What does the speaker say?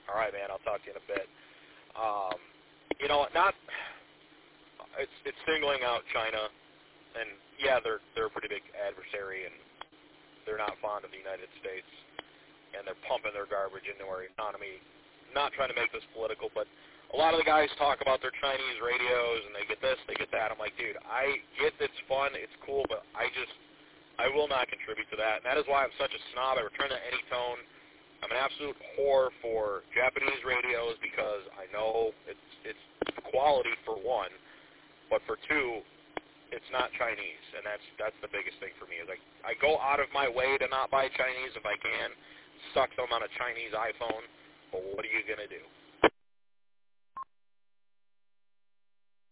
All right, man. I'll talk to you in a bit. It's singling out China, and yeah, they're a pretty big adversary, and they're not fond of the United States, and they're pumping their garbage into our economy. Not trying to make this political, but a lot of the guys talk about their Chinese radios, and they get this, they get that. I'm like, dude, I get it's fun, it's cool, but I will not contribute to that, and that is why I'm such a snob. I return to Anytone. I'm an absolute whore for Japanese radios because I know it's quality for one, but for two, it's not Chinese, and that's the biggest thing for me. Is I go out of my way to not buy Chinese if I can. Sucks I'm on a Chinese iPhone, but what are you gonna do?